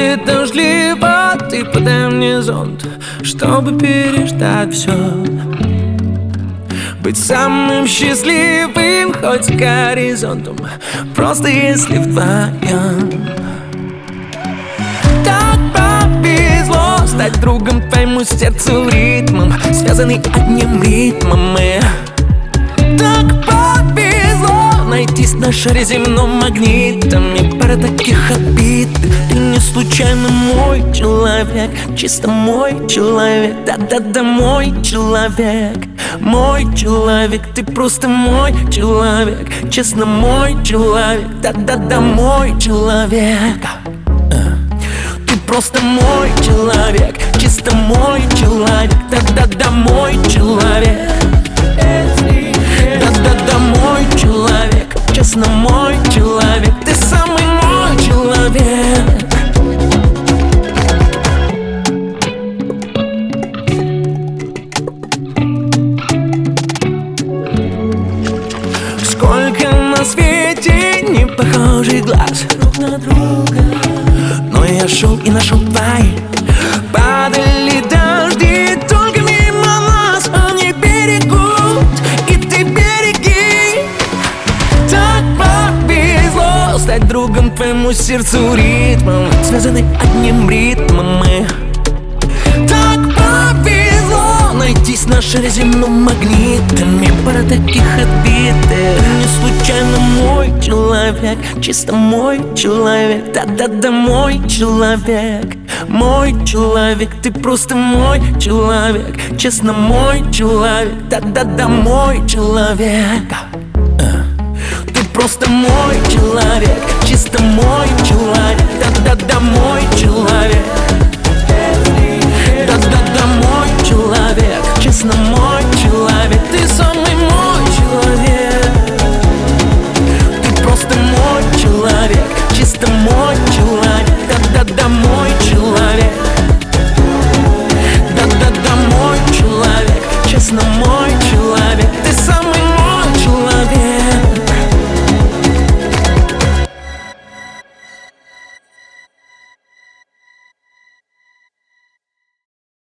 будет дождливо, ты подай мне зонт, чтобы переждать все. Быть самым счастливым хоть с горизонтом, просто если вдвоем. Так повезло стать другом твоему сердцу, ритмом, связанный одним ритмом мы. Так повезло найтись на шаре земном магнитом, и пара таких обид. Ты не случайно мой человек, чисто мой человек. Да-да-да, мой человек, мой человек. Ты просто мой человек, честно мой человек. Да-да-да, мой человек. Ты просто мой человек, чисто мой человек. Да-да-да, мой человек. Да-да-да, мой человек, честно мой человек. Ты самый мой человек. Сколько на свете не похожих глаз друг на друга, но я шел и нашел твои. Падали дожди только мимо нас, они берегут, и ты береги. Так повезло стать другом твоему сердцу, ритмом, связанный одним ритмом мы. Так повезло найтись на шаре земном магнитом, и пара таких отбитых. Не случайно мой человек, чисто мой человек. Да-да-да, мой человек, мой человек. Ты просто мой человек, честно мой человек. Да-да-да, мой человек. Ты просто мой человек, чисто мой человек. Да-да-да, мой человек.